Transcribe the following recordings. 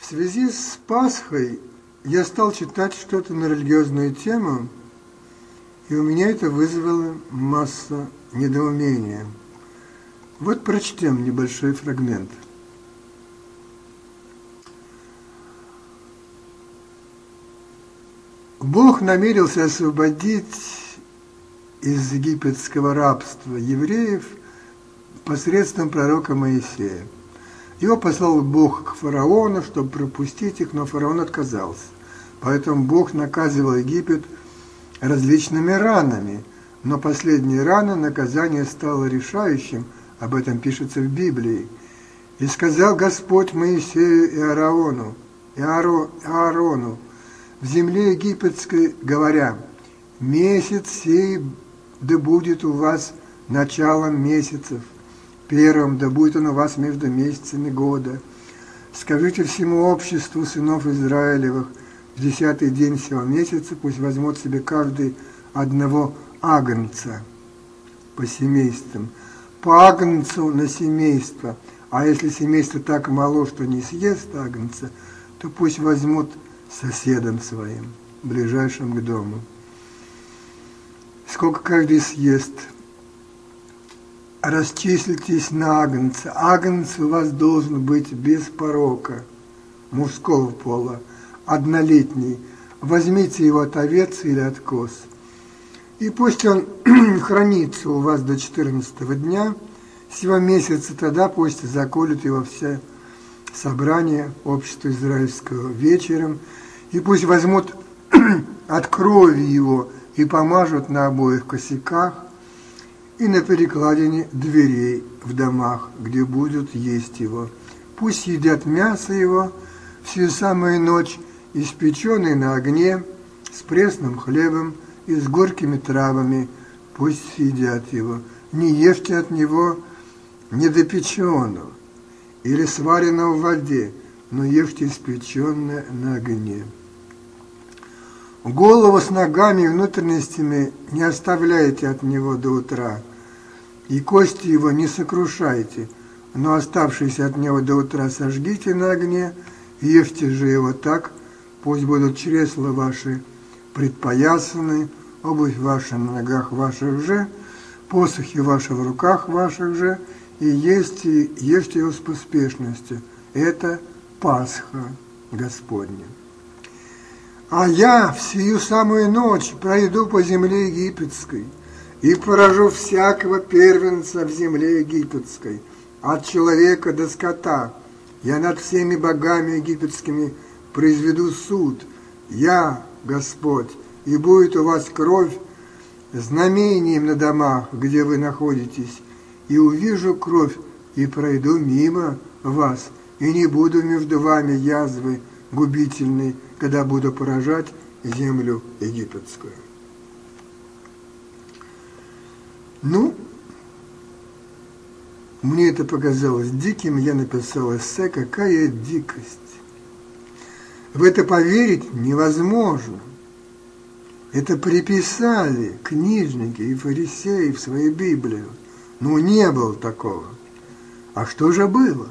связи с Пасхой я стал читать что-то на религиозную тему, и у меня это вызвало массу недоумения. Вот прочтем небольшой фрагмент. Бог намерился освободить из египетского рабства евреев посредством пророка Моисея. Его послал Бог к фараону, чтобы пропустить их, но фараон отказался. Поэтому Бог наказывал Египет различными ранами, но последняя рана наказание стало решающим, об этом пишется в Библии. «И сказал Господь Моисею и Аарону в земле египетской, говоря: месяц сей да будет у вас началом месяцев, первым да будет он у вас между месяцами года. Скажите всему обществу сынов Израилевых, в 10-й день сего месяца пусть возьмут себе каждый одного агнца по семействам, по агнцу на семейство, а если семейство так мало, что не съест агнца, то пусть возьмут соседом своим, ближайшим к дому. Сколько каждый съест, расчислитесь на агнца. Агнец у вас должен быть без порока, мужского пола, однолетний. Возьмите его от овец или от коз. И пусть он хранится у вас до 14-го дня сего месяца, тогда пусть заколют его все собрания общества израильского вечером, и пусть возьмут от крови его и помажут на обоих косяках и на перекладине дверей в домах, где будут есть его. Пусть едят мясо его всю самую ночь, испеченный на огне, с пресным хлебом и с горькими травами, пусть едят его. Не ешьте от него недопеченного или сваренного в воде, но ешьте испеченное на огне. Голову с ногами и внутренностями не оставляйте от него до утра, и кости его не сокрушайте, но оставшиеся от него до утра сожгите на огне, и ешьте же его так, пусть будут чресла ваши предпоясаны, обувь ваша на ногах ваших же, посохи ваши в руках ваших же, и ешьте его с поспешностью. Это Пасха Господня. А я в сию самую ночь пройду по земле египетской и поражу всякого первенца в земле египетской, от человека до скота. Я над всеми богами египетскими произведу суд. Я, Господь, и будет у вас кровь знамением на домах, где вы находитесь, и увижу кровь, и пройду мимо вас, и не буду между вами язвы губительной, когда буду поражать землю египетскую. Мне это показалось диким, я написал эссе «Какая дикость». В это поверить невозможно. Это приписали книжники и фарисеи в свою Библию. Не было такого. А что же было?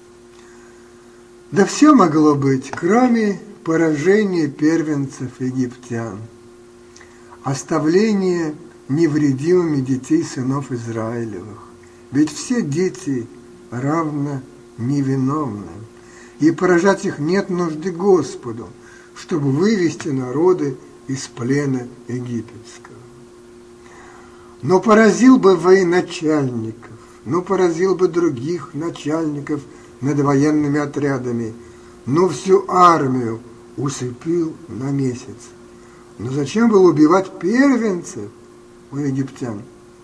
Да все могло быть, кроме поражения первенцев египтян, оставление невредимыми детей сынов Израилевых. Ведь все дети равно невиновны, и поражать их нет нужды Господу, чтобы вывести народы из плена египетского. Но поразил бы военачальников, поразил бы других начальников над военными отрядами, всю армию усыпил на месяц. Но зачем было убивать первенцев у египтян?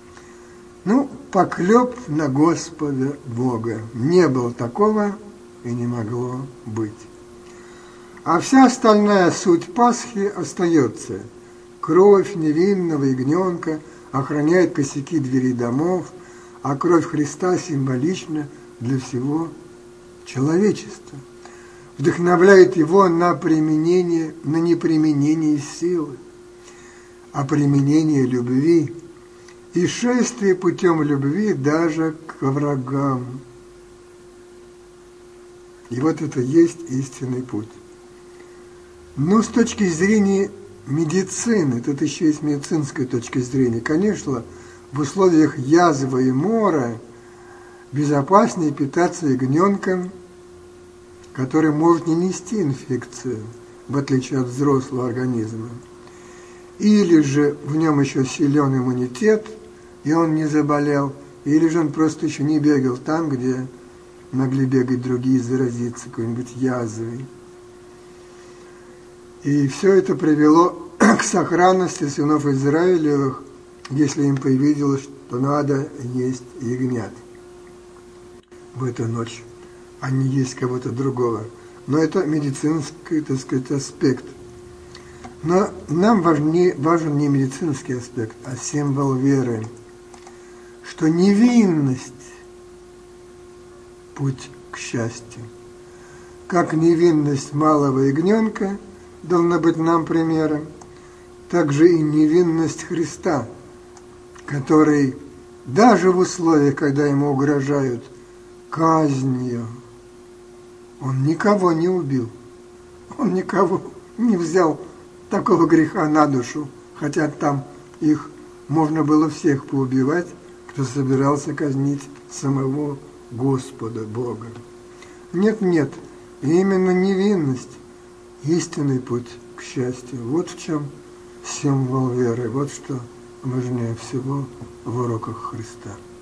Поклеп на Господа Бога. Не было такого и не могло быть. А вся остальная суть Пасхи остается. Кровь невинного ягненка охраняет косяки дверей домов, а кровь Христа символична для всего человечества. Вдохновляет его на неприменение силы, а применение любви и шествие путем любви даже к врагам. И вот это есть истинный путь. Но с точки зрения медицины, тут еще есть медицинская точка зрения, конечно, в условиях язвы и мора безопаснее питаться ягненком, который может не нести инфекцию, в отличие от взрослого организма. Или же в нем еще силен иммунитет, и он не заболел, или же он просто еще не бегал там, где могли бегать другие, заразиться какой-нибудь язвой. И все это привело к сохранности сынов Израилевых, если им привиделось, что надо есть ягнят в эту ночь, а не есть кого-то другого. Но это медицинский, так сказать, аспект. Но нам важен не медицинский аспект, а символ веры, что невинность – путь к счастью. Как невинность малого ягненка должна быть нам примером, так же и невинность Христа, который даже в условиях, когда ему угрожают казнью, он никого не убил, он никого не взял такого греха на душу, хотя там их можно было всех поубивать, кто собирался казнить самого Господа Бога. Нет, именно невинность – истинный путь к счастью. Вот в чем символ веры, вот что важнее всего в уроках Христа.